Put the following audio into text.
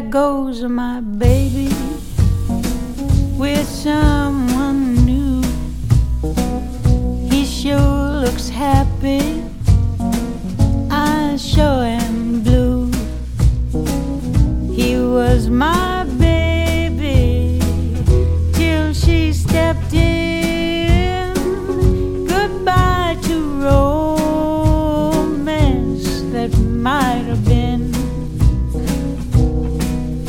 goes my baby with someone new. He sure looks happy, I sure am blue. He was my